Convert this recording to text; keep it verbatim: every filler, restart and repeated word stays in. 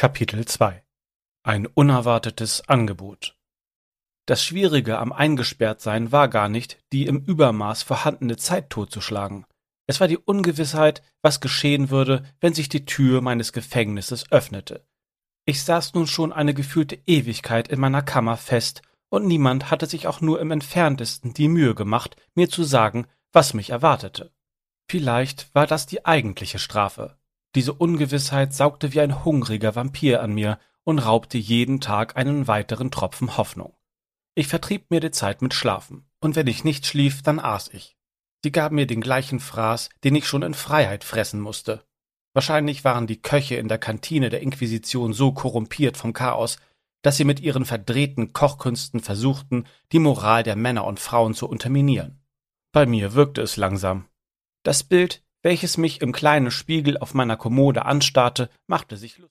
Kapitel zwei. Ein unerwartetes Angebot. Das Schwierige am Eingesperrtsein war gar nicht, die im Übermaß vorhandene Zeit totzuschlagen. Es war die Ungewissheit, was geschehen würde, wenn sich die Tür meines Gefängnisses öffnete. Ich saß nun schon eine gefühlte Ewigkeit in meiner Kammer fest, und niemand hatte sich auch nur im entferntesten die Mühe gemacht, mir zu sagen, was mich erwartete. Vielleicht war das die eigentliche Strafe. Diese Ungewissheit saugte wie ein hungriger Vampir an mir und raubte jeden Tag einen weiteren Tropfen Hoffnung. Ich vertrieb mir die Zeit mit Schlafen, und wenn ich nicht schlief, dann aß ich. Sie gaben mir den gleichen Fraß, den ich schon in Freiheit fressen musste. Wahrscheinlich waren die Köche in der Kantine der Inquisition so korrumpiert vom Chaos, dass sie mit ihren verdrehten Kochkünsten versuchten, die Moral der Männer und Frauen zu unterminieren. Bei mir wirkte es langsam. Das Bild, welches mich im kleinen Spiegel auf meiner Kommode anstarrte, machte sich lustig.